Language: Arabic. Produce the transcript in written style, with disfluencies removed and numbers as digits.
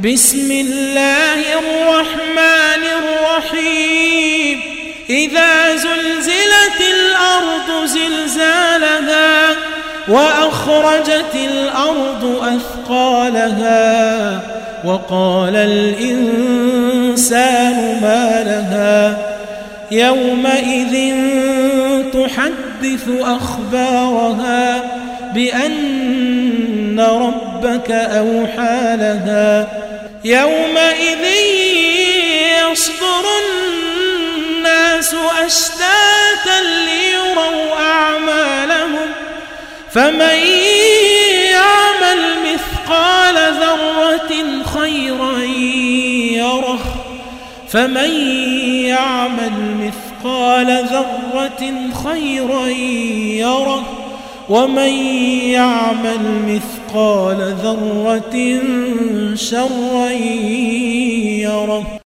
بسم الله الرحمن الرحيم إذا زلزلت الأرض زلزالها وأخرجت الأرض أثقالها وقال الإنسان ما لها يومئذ تحدث أخبارها بأن ربك أوحى لها يومئذ يصدر الناس أشتاتا ليروا أعمالهم فمن يعمل مثقال ذرة خيرا يره ومن يعمل مثقال ذرة شرا يره.